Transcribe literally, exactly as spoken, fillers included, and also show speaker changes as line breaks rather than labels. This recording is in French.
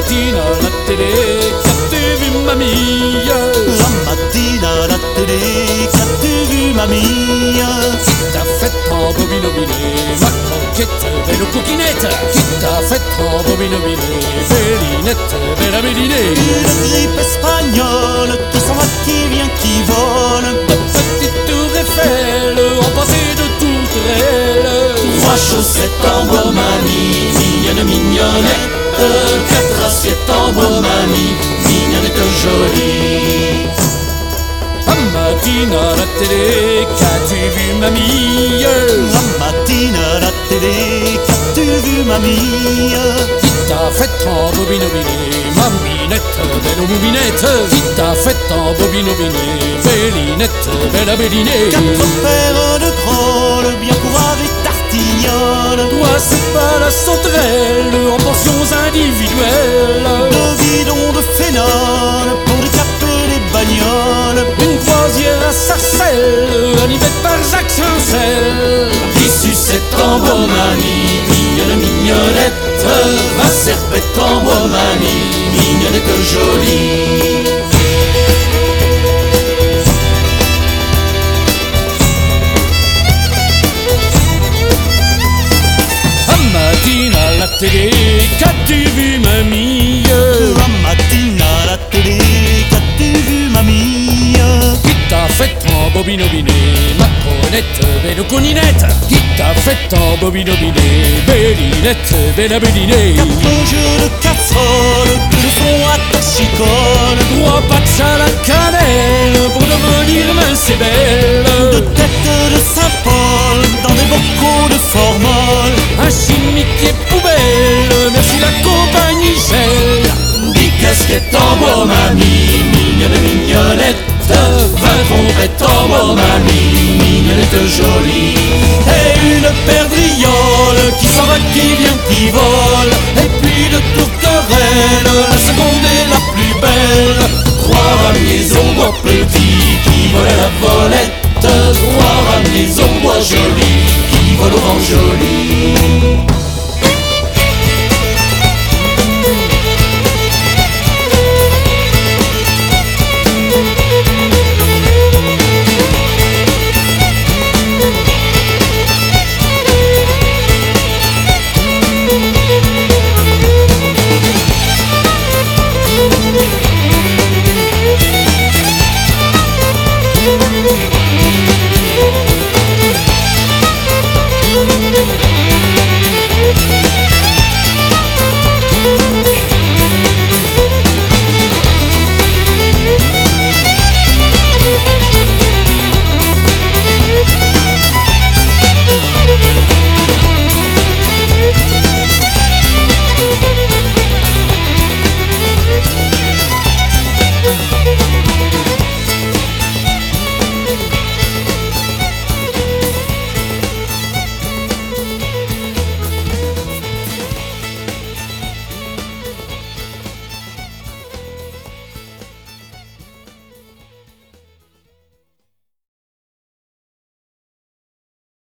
mattina alla télé, qu'as-tu vu mamie?
La mattina alla télé, qu'as-tu vu mamie?
Qui t'a fait embobiner ma conquête, belle coquinette? Qui t'a fait embobiner, Bélinette, belle Bélinée?
Une grippe espagnole qui s'en va, qui vient, qui vole.
De petite tour Eiffel, en passé de toute réelle.
Trois chaussettes en bois mamie, mignonne mignonnette. Quatre assiettes en bois mamie, mignonnette jolie.
La mattina alla télé, qu'as-tu vu mamie?
La mattina alla télé, qu'as-tu vu mamie?
Qui t'a fait embobiner, maminette, belle bobinette? Qui t'a fait embobiner, Bélinette, belle Bélinée?
Quatre paires de grolles, bien courraves et tartignoles.
Toi c'est pas la sauterelle, en portions individuelles.
Deux bidons de phénol pour décaper les bagnoles.
Une croisière à Sarcelles, animée par Jacques Chancel.
Qui sucette en bois mamie, mignonne mignonnette. Va serpette en bois mamie, mignonnette jolie.
La mattina alla télé, qu'as-tu vu mamie?
La mattina alla télé, qu'as-tu vu mamie?
Qui t'a fait embobiner, ma conette, belle coninette? Qui t'a fait embobiner, Bélinette, belle Bélinée?
Quatre jeux de casserole que le fond à ta chicole.
Trois patchs à la cannelle pour devenir mince et belle.
De tête de Saint-Paul dans des bocaux de formol.
Un chimique poubelle, merci la compagnie Shell.
Dix casquettes en bois mamie, mignonne mignonnette. Vingt trompettes en bois mamie, mignonnette jolie. Et une perdriole qui s'en va, qui vient, qui vole. Et puis de tourterelle, la seconde est la plus belle. Trois ramiers en bois petits qui volent à la volette. Trois ramiers en bois jolis qui volent au vent joli.